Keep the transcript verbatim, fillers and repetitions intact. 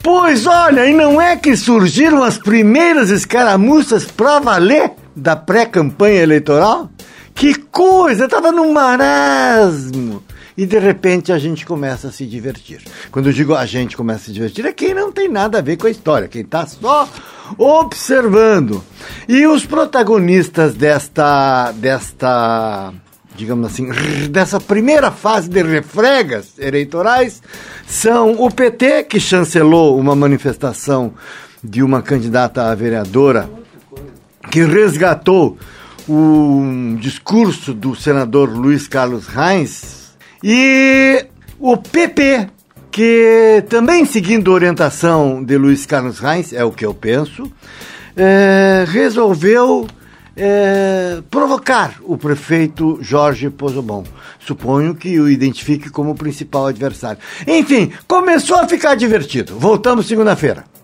Pois olha, e não é que surgiram as primeiras escaramuças pra valer da pré-campanha eleitoral? Que coisa, tava num marasmo. E de repente a gente começa a se divertir. Quando eu digo a gente começa a se divertir, é quem não tem nada a ver com a história, quem está só observando. E os protagonistas desta, desta, digamos assim, dessa primeira fase de refregas eleitorais são o P T, que chancelou uma manifestação de uma candidata a vereadora que resgatou o discurso do senador Luiz Carlos Reis. E o P P, que também seguindo a orientação de Luiz Carlos Reis, é o que eu penso, é, resolveu é, provocar o prefeito Jorge Pozzobon. Suponho que o identifique como o principal adversário. Enfim, começou a ficar divertido. Voltamos segunda-feira.